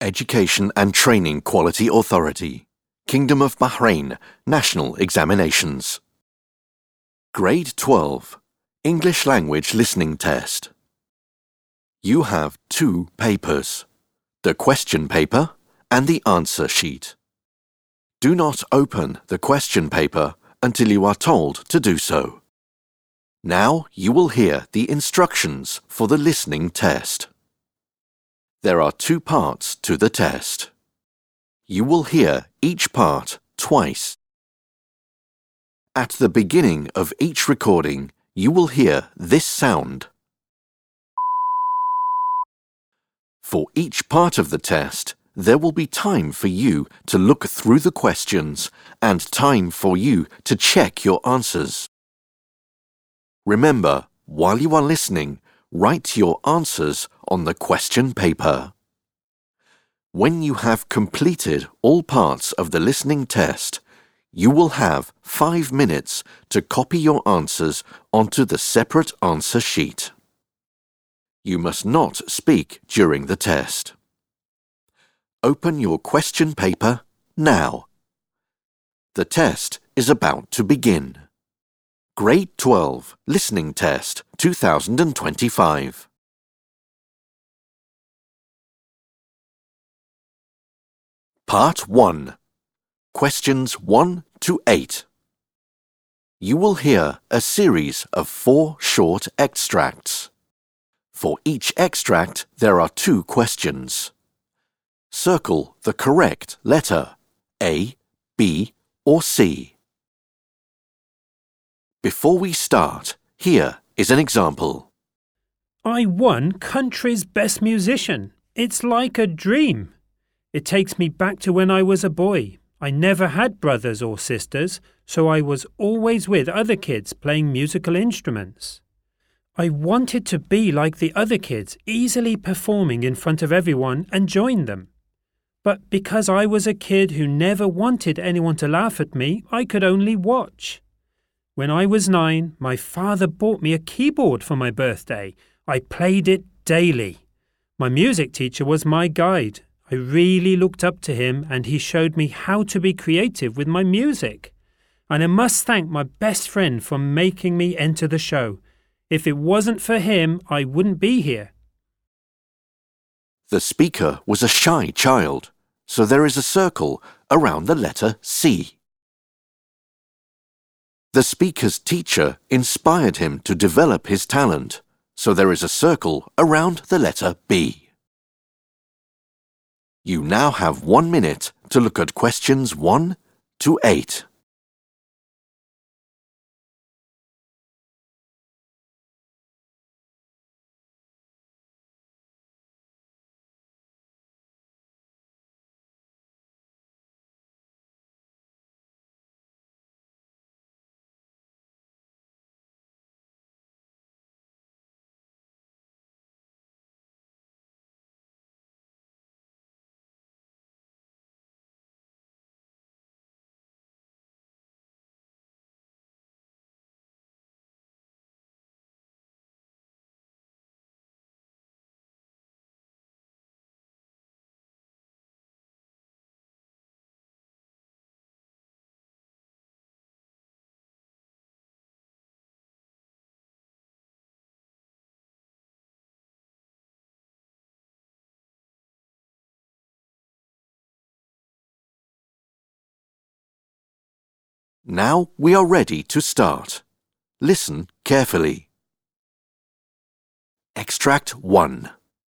Education and Training Quality Authority, Kingdom of Bahrain, National Examinations. Grade 12, English Language Listening Test. You have 2 papers, the question paper and the answer sheet. Do not open the question paper until you are told to do so. Now you will hear the instructions for the listening test. There are 2 parts to the test. You will hear each part twice. At the beginning of each recording, you will hear this sound. For each part of the test, there will be time for you to look through the questions and time for you to check your answers. Remember, while you are listening, write your answers on the question paper. When you have completed all parts of the listening test, you will have 5 minutes to copy your answers onto the separate answer sheet. You must not speak during the test. Open your question paper now. The test is about to begin. Grade 12 Listening Test 2025. Part 1. Questions 1 to 8. You will hear a series of 4 short extracts. For each extract, there are 2 questions. Circle the correct letter A, B, or C. Before we start, here is an example. I won country's best musician. It's like a dream. It takes me back to when I was a boy. I never had brothers or sisters, so I was always with other kids playing musical instruments. I wanted to be like the other kids, easily performing in front of everyone and join them. But because I was a kid who never wanted anyone to laugh at me, I could only watch. When I was 9, my father bought me a keyboard for my birthday. I played it daily. My music teacher was my guide. I really looked up to him and he showed me how to be creative with my music. And I must thank my best friend for making me enter the show. If it wasn't for him, I wouldn't be here. The speaker was a shy child, so there is a circle around the letter C. The speaker's teacher inspired him to develop his talent, so there is a circle around the letter B. You now have 1 minute to look at questions 1 to 8. Now we are ready to start. Listen carefully. Extract 1.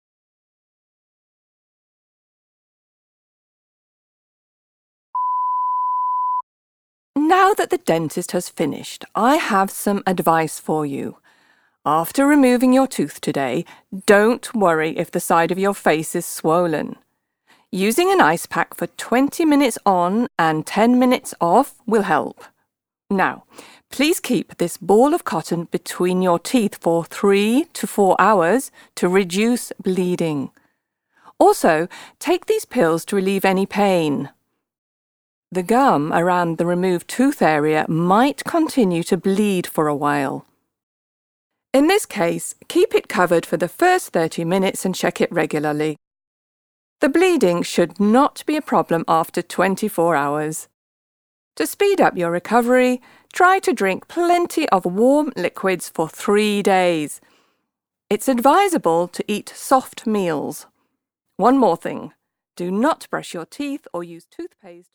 Now that the dentist has finished, I have some advice for you. After removing your tooth today, don't worry if the side of your face is swollen. Using an ice pack for 20 minutes on and 10 minutes off will help. Now, please keep this ball of cotton between your teeth for 3 to 4 hours to reduce bleeding. Also, take these pills to relieve any pain. The gum around the removed tooth area might continue to bleed for a while. In this case, keep it covered for the first 30 minutes and check it regularly. The bleeding should not be a problem after 24 hours. To speed up your recovery, try to drink plenty of warm liquids for 3 days. It's advisable to eat soft meals. One more thing, do not brush your teeth or use toothpaste.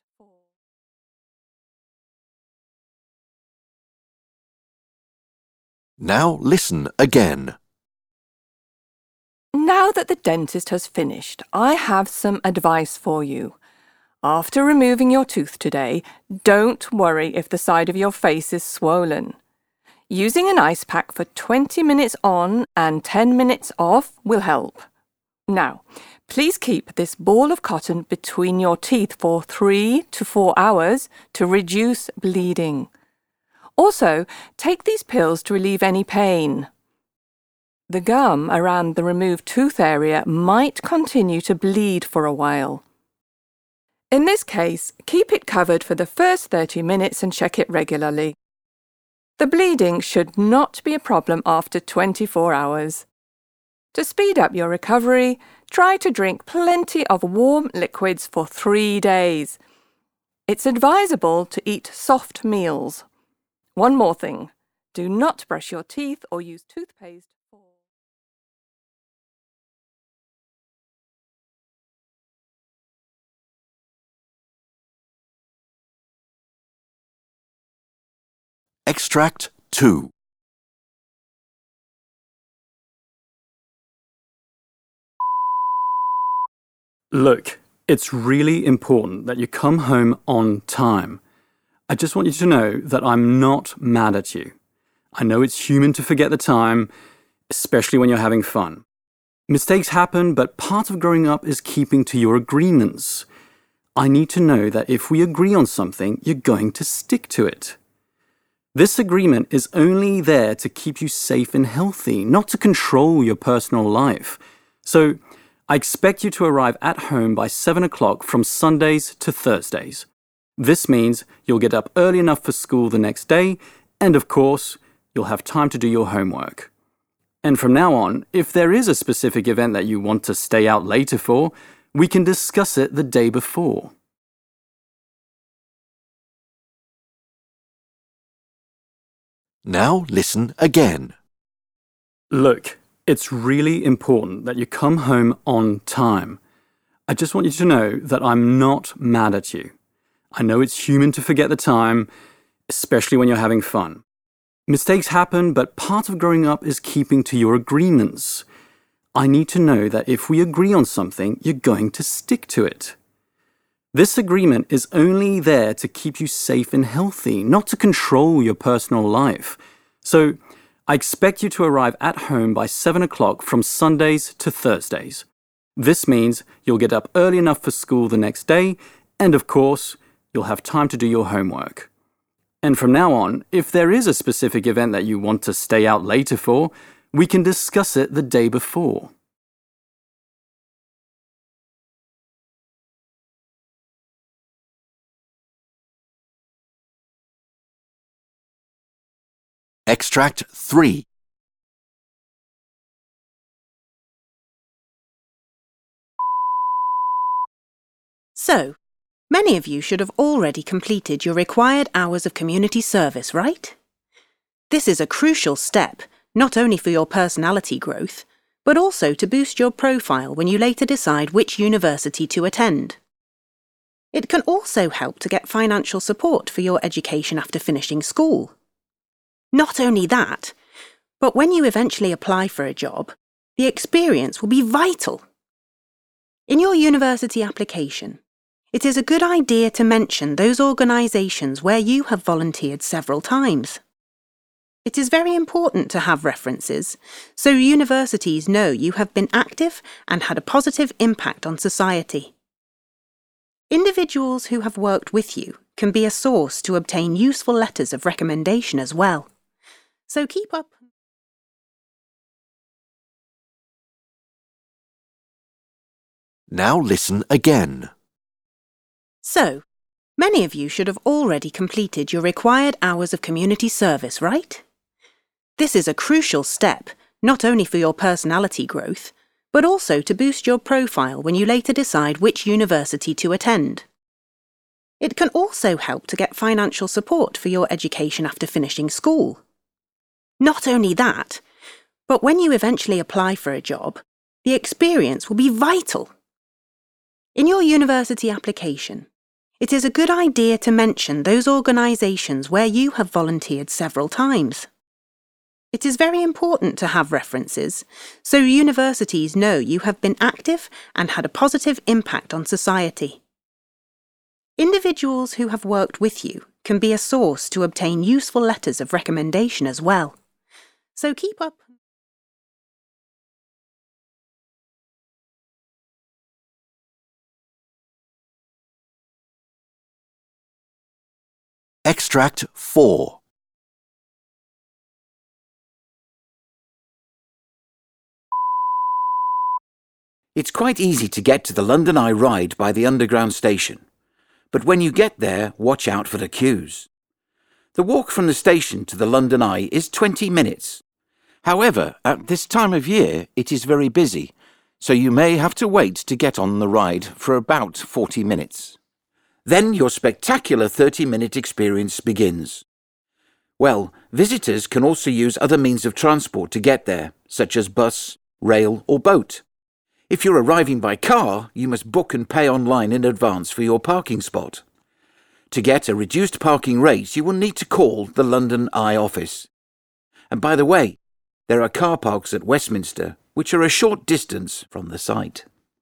Now listen again. Now that the dentist has finished, I have some advice for you. After removing your tooth today, don't worry if the side of your face is swollen. Using an ice pack for 20 minutes on and 10 minutes off will help. Now, please keep this ball of cotton between your teeth for 3 to 4 hours to reduce bleeding. Also, take these pills to relieve any pain. The gum around the removed tooth area might continue to bleed for a while. In this case, keep it covered for the first 30 minutes and check it regularly. The bleeding should not be a problem after 24 hours. To speed up your recovery, try to drink plenty of warm liquids for 3 days. It's advisable to eat soft meals. One more thing, do not brush your teeth or use toothpaste. Extract 2. Look, it's really important that you come home on time. I just want you to know that I'm not mad at you. I know it's human to forget the time, especially when you're having fun. Mistakes happen, but part of growing up is keeping to your agreements. I need to know that if we agree on something, you're going to stick to it. This agreement is only there to keep you safe and healthy, not to control your personal life. So, I expect you to arrive at home by 7 o'clock from Sundays to Thursdays. This means you'll get up early enough for school the next day, and of course, you'll have time to do your homework. And from now on, if there is a specific event that you want to stay out later for, we can discuss it the day before. Now listen again. Look, it's really important that you come home on time. I just want you to know that I'm not mad at you. I know it's human to forget the time, especially when you're having fun. Mistakes happen, but part of growing up is keeping to your agreements. I need to know that if we agree on something, you're going to stick to it. This agreement is only there to keep you safe and healthy, not to control your personal life. So, I expect you to arrive at home by 7 o'clock from Sundays to Thursdays. This means you'll get up early enough for school the next day, and of course, you'll have time to do your homework. And from now on, if there is a specific event that you want to stay out later for, we can discuss it the day before. Extract 3. So, many of you should have already completed your required hours of community service, right? This is a crucial step, not only for your personality growth, but also to boost your profile when you later decide which university to attend. It can also help to get financial support for your education after finishing school. Not only that, but when you eventually apply for a job, the experience will be vital. In your university application, it is a good idea to mention those organisations where you have volunteered several times. It is very important to have references, so universities know you have been active and had a positive impact on society. Individuals who have worked with you can be a source to obtain useful letters of recommendation as well. So keep up. Now listen again. So, many of you should have already completed your required hours of community service, right? This is a crucial step, not only for your personality growth, but also to boost your profile when you later decide which university to attend. It can also help to get financial support for your education after finishing school. Not only that, but when you eventually apply for a job, the experience will be vital. In your university application, it is a good idea to mention those organisations where you have volunteered several times. It is very important to have references, so universities know you have been active and had a positive impact on society. Individuals who have worked with you can be a source to obtain useful letters of recommendation as well. So keep up. Extract 4. It's quite easy to get to the London Eye ride by the Underground station, but when you get there, watch out for the queues. The walk from the station to the London Eye is 20 minutes. However, at this time of year, it is very busy, so you may have to wait to get on the ride for about 40 minutes. Then your spectacular 30-minute experience begins. Well, visitors can also use other means of transport to get there, such as bus, rail or boat. If you're arriving by car, you must book and pay online in advance for your parking spot. To get a reduced parking rate, you will need to call the London Eye office. And by the way, there are car parks at Westminster, which are a short distance from the site.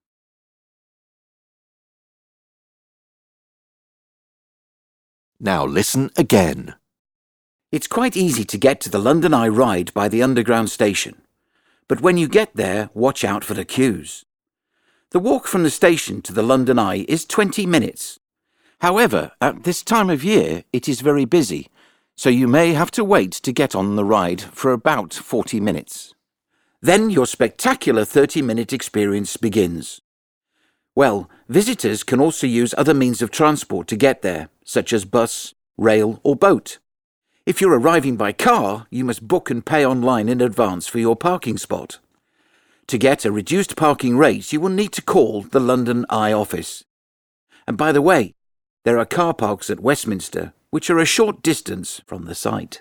Now listen again. It's quite easy to get to the London Eye ride by the Underground station, but when you get there, watch out for the queues. The walk from the station to the London Eye is 20 minutes. However, at this time of year, it is very busy, so you may have to wait to get on the ride for about 40 minutes. Then your spectacular 30-minute experience begins. Well, visitors can also use other means of transport to get there, such as bus, rail or boat. If you're arriving by car, you must book and pay online in advance for your parking spot. To get a reduced parking rate, you will need to call the London Eye office. And by the way, there are car parks at Westminster, which are a short distance from the site.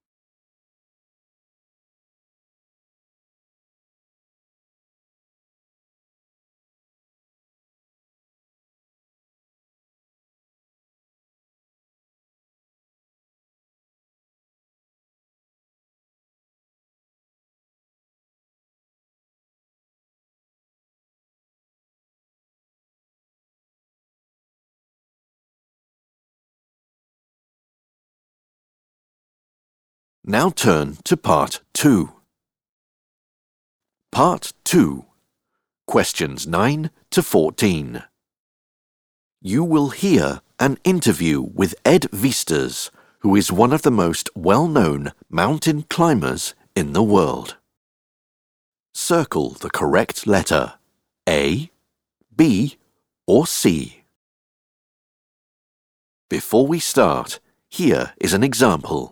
Now turn to Part 2. Part 2. Questions 9 to 14. You will hear an interview with Ed Viesturs, who is one of the most well-known mountain climbers in the world. Circle the correct letter A, B, or C. Before we start, here is an example.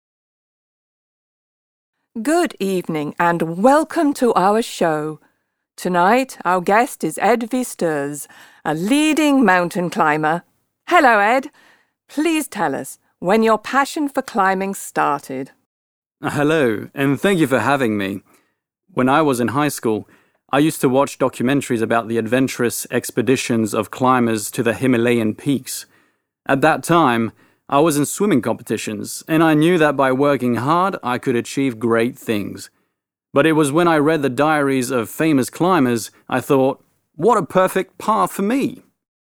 Good evening and welcome to our show. Tonight, our guest is Ed Viesturs, a leading mountain climber. Hello, Ed. Please tell us when your passion for climbing started. Hello, and thank you for having me. When I was in high school, I used to watch documentaries about the adventurous expeditions of climbers to the Himalayan peaks. At that time, I was in swimming competitions, and I knew that by working hard, I could achieve great things. But it was when I read the diaries of famous climbers, I thought, what a perfect path for me.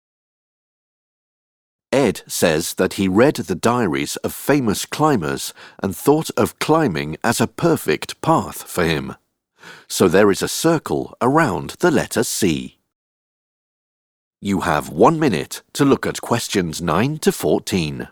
Ed says that he read the diaries of famous climbers and thought of climbing as a perfect path for him. So there is a circle around the letter C. You have 1 minute to look at questions 9 to 14.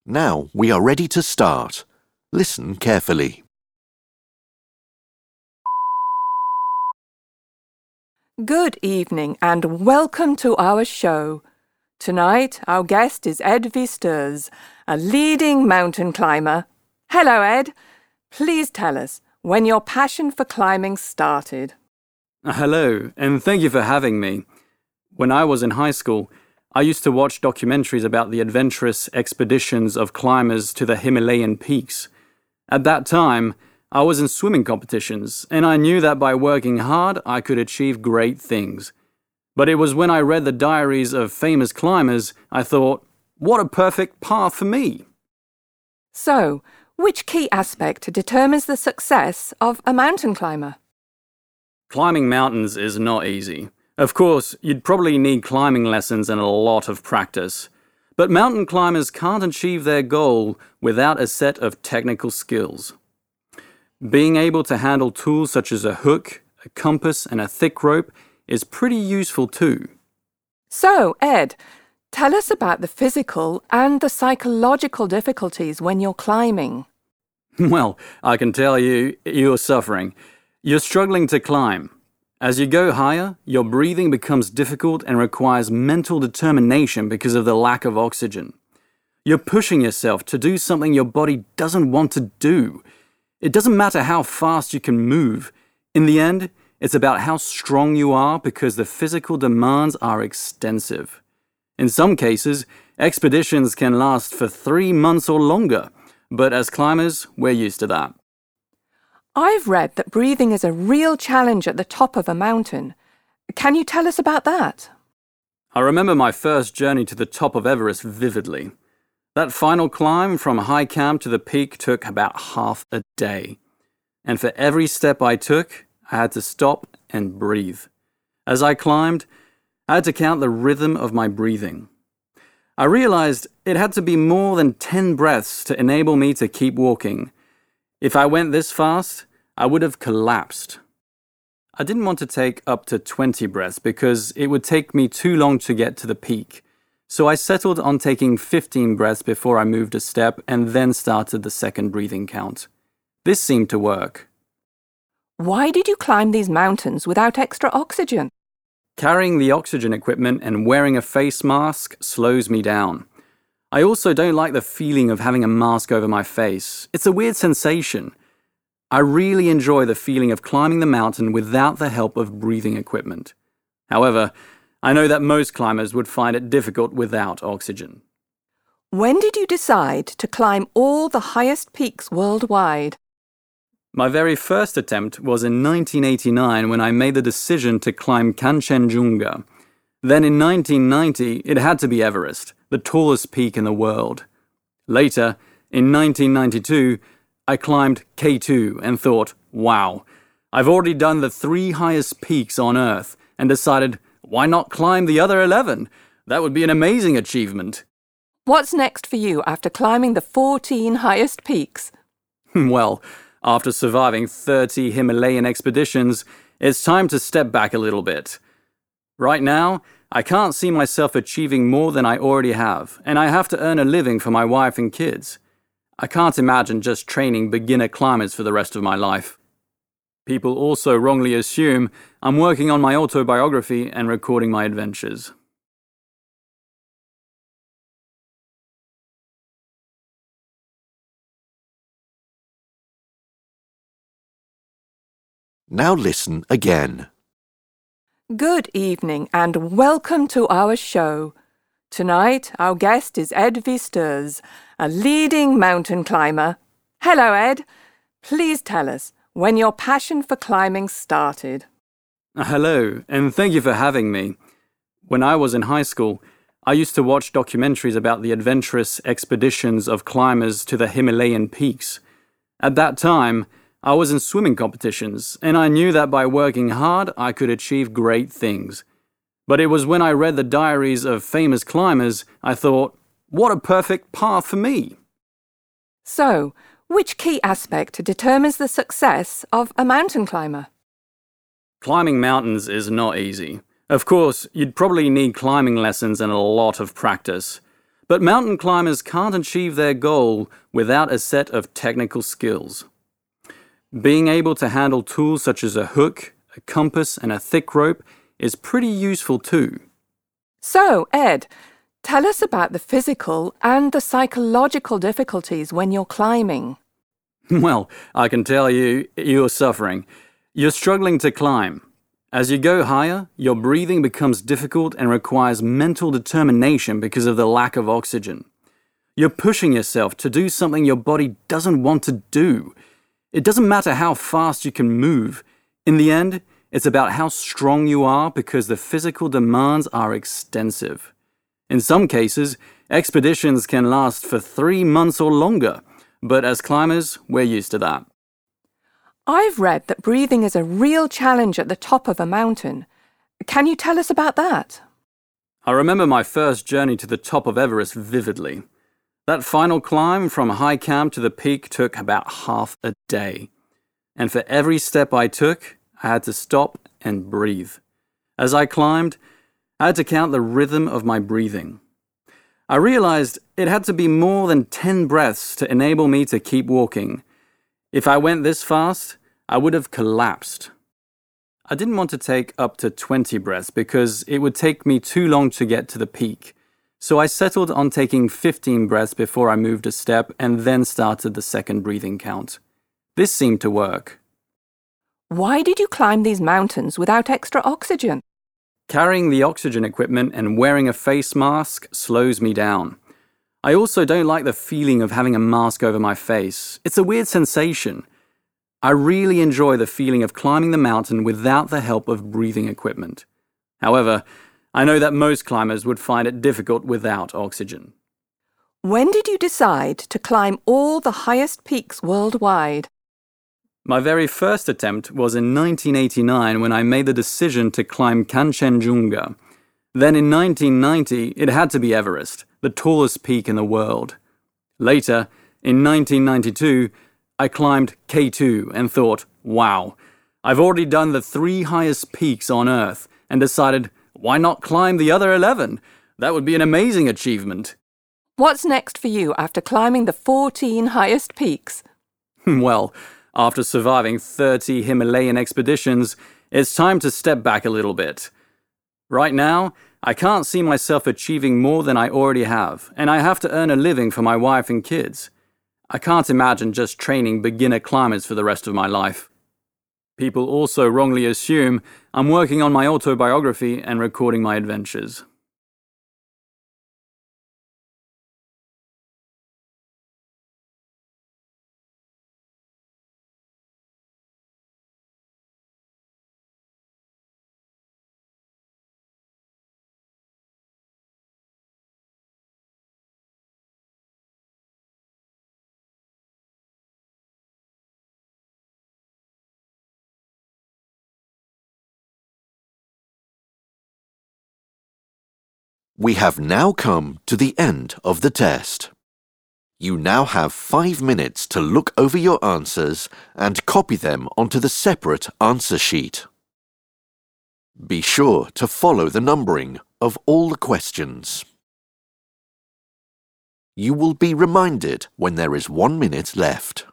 Now we are ready to start. Listen carefully. Good evening and welcome to our show. Tonight, our guest is Ed Visters, a leading mountain climber. Hello, Ed. Please tell us when your passion for climbing started. Hello, and thank you for having me. When I was in high school, I used to watch documentaries about the adventurous expeditions of climbers to the Himalayan peaks. At that time, I was in swimming competitions, and I knew that by working hard, I could achieve great things. But it was when I read the diaries of famous climbers, I thought, what a perfect path for me. So, which key aspect determines the success of a mountain climber? Climbing mountains is not easy. Of course, you'd probably need climbing lessons and a lot of practice. But mountain climbers can't achieve their goal without a set of technical skills. Being able to handle tools such as a hook, a compass, and a thick rope is pretty useful too. So, Ed, tell us about the physical and the psychological difficulties when you're climbing. Well, I can tell you, you're suffering. You're struggling to climb. As you go higher, your breathing becomes difficult and requires mental determination because of the lack of oxygen. You're pushing yourself to do something your body doesn't want to do. It doesn't matter how fast you can move. In the end, it's about how strong you are because the physical demands are extensive. In some cases, expeditions can last for 3 months or longer, but as climbers, we're used to that. I've read that breathing is a real challenge at the top of a mountain. Can you tell us about that? I remember my first journey to the top of Everest vividly. That final climb from high camp to the peak took about half a day. And for every step I took, I had to stop and breathe. As I climbed, I had to count the rhythm of my breathing. I realized it had to be more than 10 breaths to enable me to keep walking. If I went this fast, I would have collapsed. I didn't want to take up to 20 breaths because it would take me too long to get to the peak. So I settled on taking 15 breaths before I moved a step and then started the second breathing count. This seemed to work. Why did you climb these mountains without extra oxygen? Carrying the oxygen equipment and wearing a face mask slows me down. I also don't like the feeling of having a mask over my face. It's a weird sensation. I really enjoy the feeling of climbing the mountain without the help of breathing equipment. However, I know that most climbers would find it difficult without oxygen. When did you decide to climb all the highest peaks worldwide? My very first attempt was in 1989 when I made the decision to climb Kanchenjunga. Then in 1990, it had to be Everest, the tallest peak in the world. Later, in 1992, I climbed K2 and thought, wow, I've already done the 3 highest peaks on Earth, and decided, why not climb the other 11? That would be an amazing achievement. What's next for you after climbing the 14 highest peaks? Well, after surviving 30 Himalayan expeditions, it's time to step back a little bit. Right now, I can't see myself achieving more than I already have, and I have to earn a living for my wife and kids. I can't imagine just training beginner climbers for the rest of my life. People also wrongly assume I'm working on my autobiography and recording my adventures. Now listen again. Good evening and welcome to our show. Tonight, our guest is Ed Visters, a leading mountain climber. Hello, Ed. Please tell us when your passion for climbing started. Hello, and thank you for having me. When I was in high school, I used to watch documentaries about the adventurous expeditions of climbers to the Himalayan peaks. At that time, I was in swimming competitions, and I knew that by working hard, I could achieve great things. But it was when I read the diaries of famous climbers, I thought, what a perfect path for me. So, which key aspect determines the success of a mountain climber? Climbing mountains is not easy. Of course, you'd probably need climbing lessons and a lot of practice. But mountain climbers can't achieve their goal without a set of technical skills. Being able to handle tools such as a hook, a compass, and a thick rope is pretty useful too. So, Ed, tell us about the physical and the psychological difficulties when you're climbing. Well, I can tell you, you're suffering. You're struggling to climb. As you go higher, your breathing becomes difficult and requires mental determination because of the lack of oxygen. You're pushing yourself to do something your body doesn't want to do. It doesn't matter how fast you can move. In the end, it's about how strong you are because the physical demands are extensive. In some cases, expeditions can last for 3 months or longer, but as climbers, we're used to that. I've read that breathing is a real challenge at the top of a mountain. Can you tell us about that? I remember my first journey to the top of Everest vividly. That final climb from high camp to the peak took about half a day. And for every step I took, I had to stop and breathe. As I climbed, I had to count the rhythm of my breathing. I realized it had to be more than 10 breaths to enable me to keep walking. If I went this fast, I would have collapsed. I didn't want to take up to 20 breaths because it would take me too long to get to the peak. So I settled on taking 15 breaths before I moved a step and then started the second breathing count. This seemed to work. Why did you climb these mountains without extra oxygen? Carrying the oxygen equipment and wearing a face mask slows me down. I also don't like the feeling of having a mask over my face. It's a weird sensation. I really enjoy the feeling of climbing the mountain without the help of breathing equipment. However, I know that most climbers would find it difficult without oxygen. When did you decide to climb all the highest peaks worldwide? My very first attempt was in 1989 when I made the decision to climb Kanchenjunga. Then in 1990, it had to be Everest, the tallest peak in the world. Later, in 1992, I climbed K2 and thought, wow, I've already done the 3 highest peaks on Earth, and decided, why not climb the other 11? That would be an amazing achievement. What's next for you after climbing the 14 highest peaks? Well, after surviving 30 Himalayan expeditions, it's time to step back a little bit. Right now, I can't see myself achieving more than I already have, and I have to earn a living for my wife and kids. I can't imagine just training beginner climbers for the rest of my life. People also wrongly assume I'm working on my autobiography and recording my adventures. We have now come to the end of the test. You now have 5 minutes to look over your answers and copy them onto the separate answer sheet. Be sure to follow the numbering of all the questions. You will be reminded when there is 1 minute left.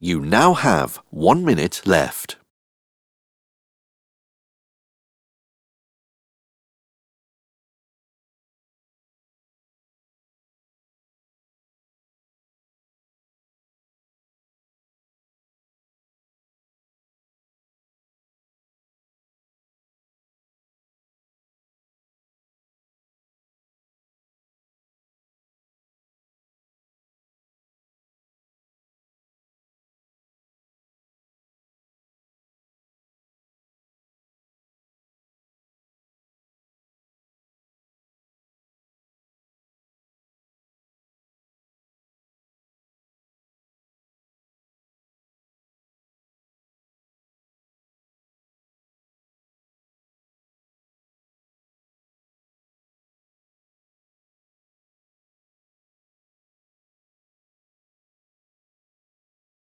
You now have 1 minute left.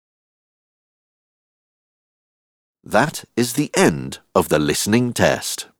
That is the end of the listening test.